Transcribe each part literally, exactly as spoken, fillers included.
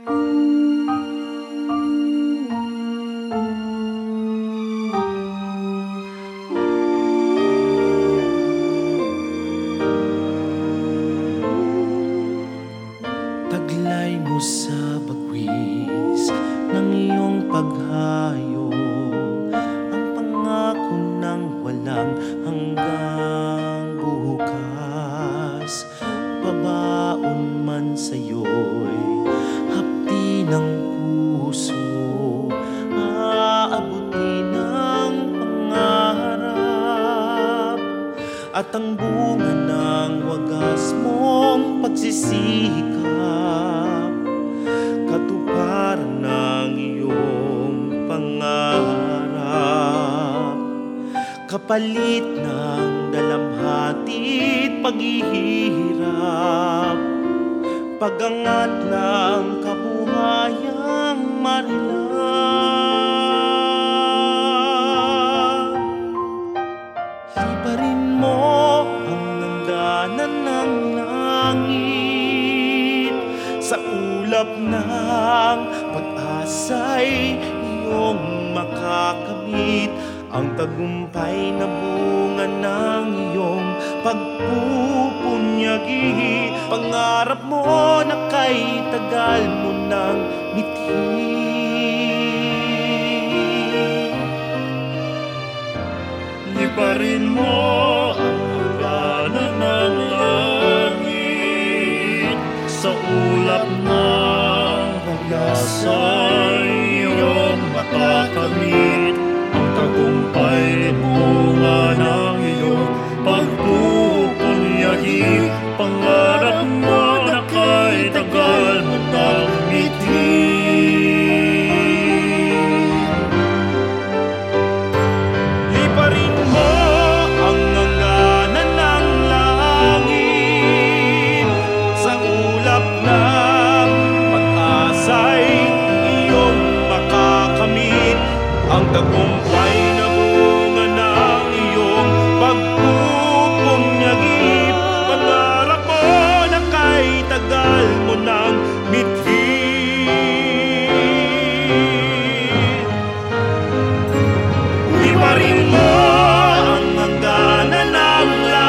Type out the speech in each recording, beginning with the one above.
Taglay mo sa bagwis ng iyong paghayo, ang pangako ng walang hanggang bukas. Babaon man sa'yo'y hapdi ng puso, aabutin ng pangarap, at ang bunga ng wagas mong pagsisikap, katuparan ng iyong pangarap, kapalit ng dalamhati't paghihirap, pagangat ng kabuhayang marilang. Hibarin mo ang hangganan ng langit, sa ulap ng pag-asa'y iyong makakamit ang tagumpay na bunga ng iyong pagpupunyagi. Pangarap mo na kay tagal mo nang mithin. Liparin mo ang hangganan ng langit, sa ulap ng pag-asa'y iyong makakamit ang tagumpay na bunga ng iyong pagpupunyagi. Pangarap mo na kay tagal mo nang mithin. Liparin mo ang hangganan ng langit, sa ulap ng pag-asa'y iyong makakamit ang tagumpay na bunga ng iyong pagpupunyagi. Pangarap mo na kay tagal mo nang mithin. Liparin mo ang hangganan ng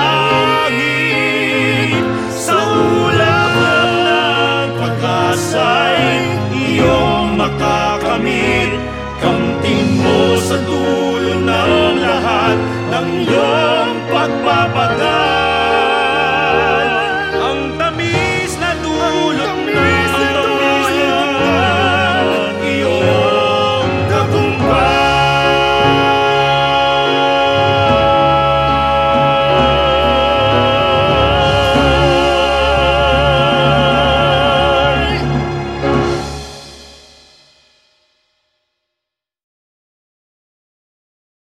langit, sa ulap ng pag-asa'y iyong makakamit. Kamtin mo sa dulo ng lahat ng iyong pagpapagal.